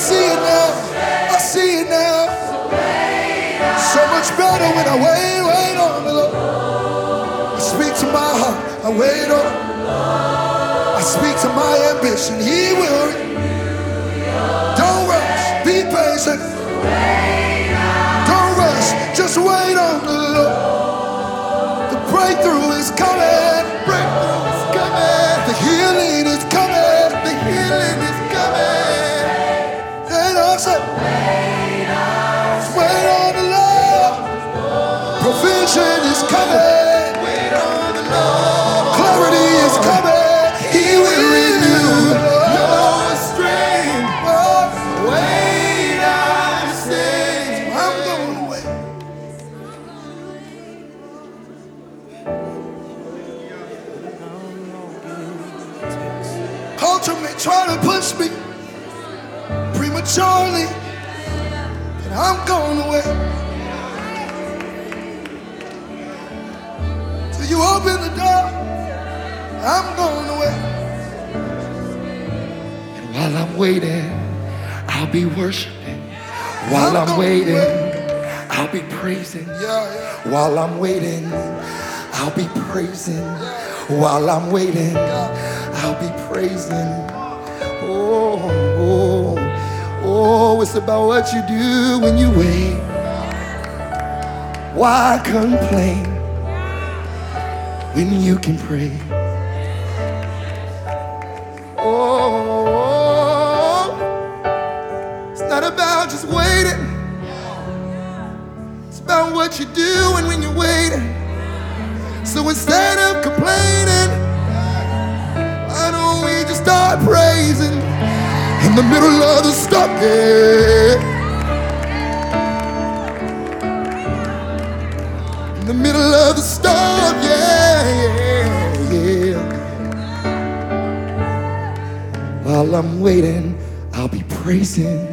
see it now. I see it now. So much better when I wait on the Lord. I speak to my heart, I wait on. I speak to my ambition, He will. Don't rush, be patient. Don't rush, just wait on the Lord. The breakthrough is coming. Breakthrough is coming. The healing is coming. The healing is coming. And I said, wait on the Lord. Provision is coming. Wait on the Lord. Clarity is coming. He will renew your strength. Wait, I say, I'm gonna wait. Culture may try to push me prematurely, but I'm gonna wait till you open the door. I'm gonna wait. And while I'm waiting, I'll be worshiping. While I'm waiting, I'll be praising. While I'm waiting, I'll be praising. While I'm waiting, I'll be praising. Oh, oh, oh, it's about what you do when you wait. Why complain when you can pray? Oh, it's not about just waiting. It's about what you're doing when you're waiting. So instead of complaining, why don't we just start praising in the middle of the storm? Yeah. In the middle of the storm, yeah, yeah, yeah. While I'm waiting, I'll be praising.